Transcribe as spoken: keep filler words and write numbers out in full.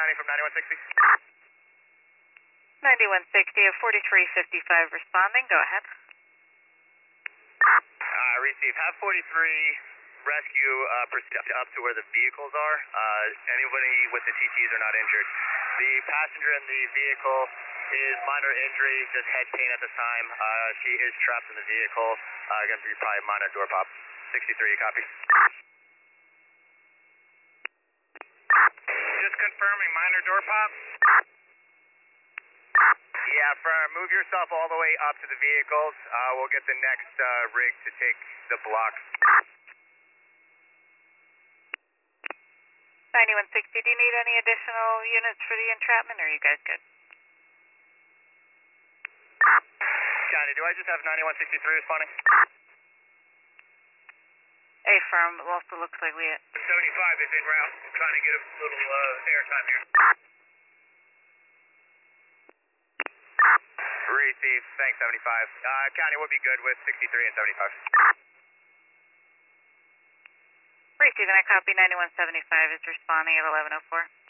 County from ninety-one sixty. ninety-one sixty, a forty-three fifty-five responding. Go ahead. Uh, receive. Have forty-three rescue uh, proceed up to where the vehicles are. Uh, anybody with the T Ts are not injured. The passenger in the vehicle is minor injury, just head pain at this time. Uh, she is trapped in the vehicle. Uh, going to be probably minor door pop. sixty-three, copy. Just confirming, minor door pop? Yeah, firm. Move yourself all the way up to the vehicles. Uh, we'll get the next uh, rig to take the block. ninety-one sixty, do you need any additional units for the entrapment, or are you guys good? County, do I just have ninety-one sixty-three responding? A firm, it also looks like we... seventy-five is en route. Trying to get a little uh, airtime here. Receive. Thanks, seventy-five. Uh, County, we'll be good with sixty-three and seventy-five. Receive, and I copy ninety-one seventy-five is responding at eleven oh four.